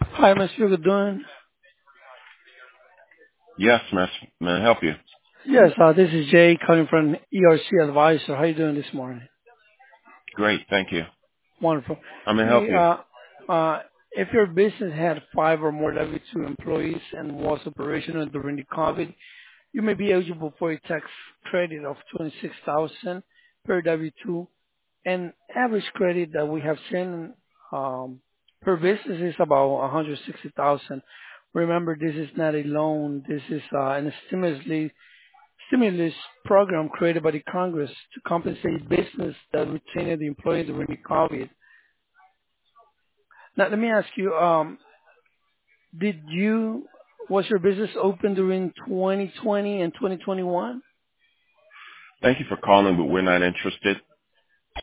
Hi, Mr. Good doing? Yes, miss. May I help you? Yes, this is Jay calling from ERC Advisor. How you doing this morning? Great, thank you. Wonderful. How may I help Hey, you? if your business had 5 or more W-2 employees and was operational during the COVID, you may be eligible for a tax credit of 26,000 per W-2. And average credit that we have seen per business is about 160,000. Remember, this is not a loan. This is an stimulus program created by the Congress to compensate business that retained the employee during the COVID. Now, let me ask you, did you, was your business open during 2020 and 2021? Thank you for calling, but we're not interested.